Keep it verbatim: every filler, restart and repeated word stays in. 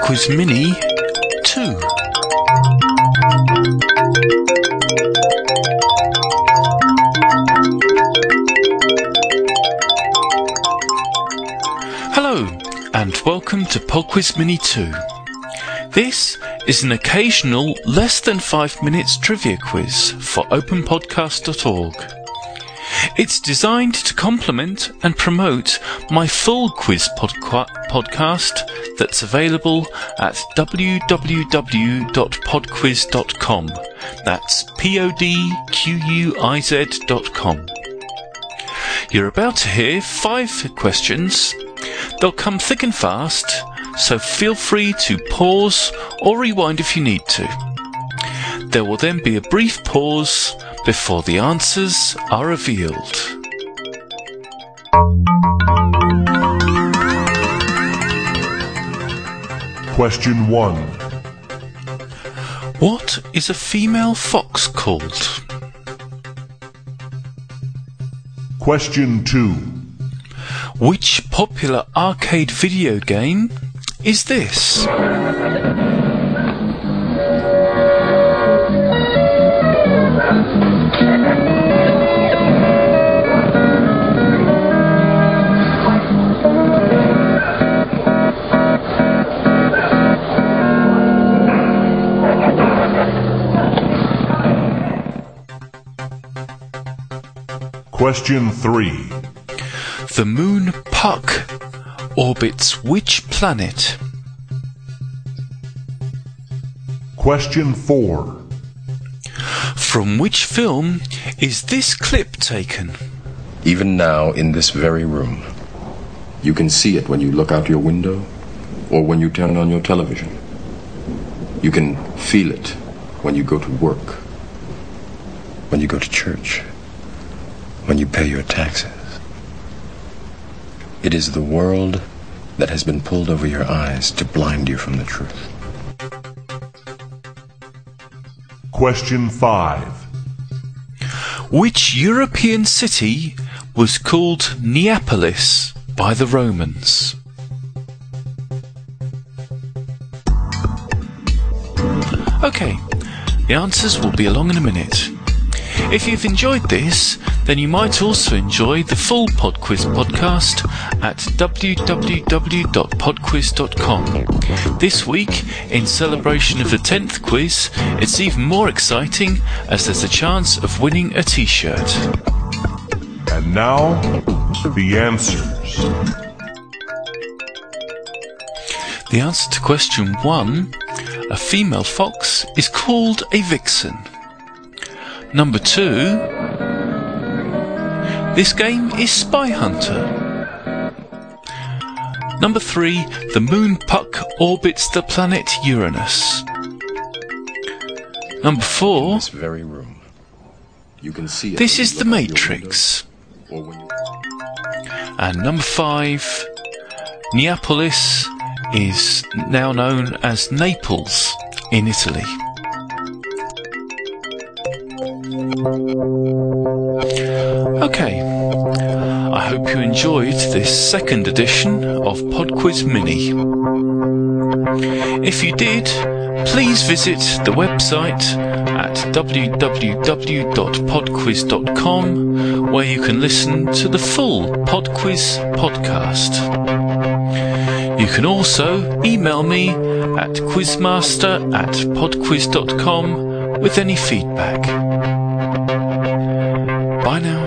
PodQuiz Mini two. Hello, and welcome to PodQuiz Mini two. This is an occasional less than five minutes trivia quiz for open podcast dot org. It's designed to complement and promote my full quiz podca- podcast that's available at w w w dot podquiz dot com. That's P O D Q U I Z dot com. You're about to hear five questions. They'll come thick and fast, so feel free to pause or rewind if you need to. There will then be a brief pause before the answers are revealed. Question one. What is a female fox called? Question two. Which popular arcade video game is this? Question three. The moon Puck orbits which planet? Question four. From which film is this clip taken? Even now, in this very room, you can see it when you look out your window or when you turn on your television. You can feel it when you go to work, when you go to church, when you pay your taxes. It is the world that has been pulled over your eyes to blind you from the truth. Question five. Which European city was called Neapolis by the Romans? Okay, the answers will be along in a minute. If you've enjoyed this, then you might also enjoy the full PodQuiz podcast at w w w dot podquiz dot com. This week, in celebration of the tenth quiz, it's even more exciting as there's a chance of winning a t-shirt. And now, the answers. The answer to question one, a female fox is called a vixen. Number two, this game is Spy Hunter. Number three, the moon Puck orbits the planet Uranus. Number four, In this very room, you can see it this when is you The look out your Matrix. window, or when you... And number five, Neapolis is now known as Naples in Italy. Okay, I hope you enjoyed this second edition of PodQuiz Mini. If you did, please visit the website at w w w dot podquiz dot com where you can listen to the full PodQuiz podcast. You can also email me at quizmaster at podquiz dot com with any feedback. Bye now.